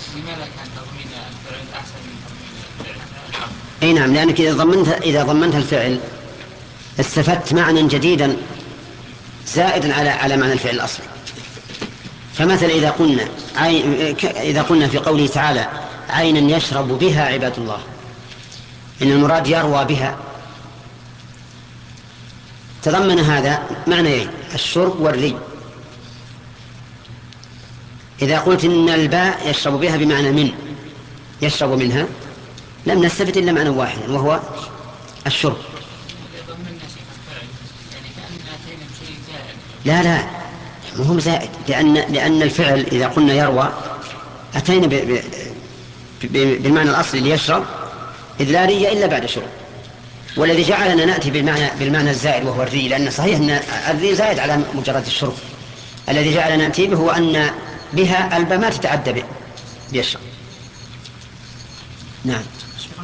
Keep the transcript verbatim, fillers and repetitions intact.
لماذا كان تضمين الفعل أحسن من تضمين الفعل؟ أي نعم، لأنك إذا ضمنت إذا ضمنت الفعل استفدت معنى جديدا زائدا على على معنى الفعل الأصلي. فمثلا إذا قلنا إذا قلنا في قوله تعالى عينا يشرب بها عباد الله، إن المراد يروى بها، تضمن هذا معنيين: الشرب والري. إذا قلت إن الباء يشرب بها بمعنى من، يشرب منها، لم نستفد إلا معنى واحد وهو الشرب. لا لا، مهم زائد، لأن لأن الفعل إذا قلنا يروى أتينا ب... ب... ب... بالمعنى الأصلي ليشرب، إذ لا ري إلا بعد شرب. والذي جعلنا نأتي بالمعنى بالمعنى الزائد وهو الري، لأن صحيح أن الري زائد على مجرد الشرب. الذي جعلنا نأتي به هو أن بها الباء ما تتعدى بيشرب. نعم.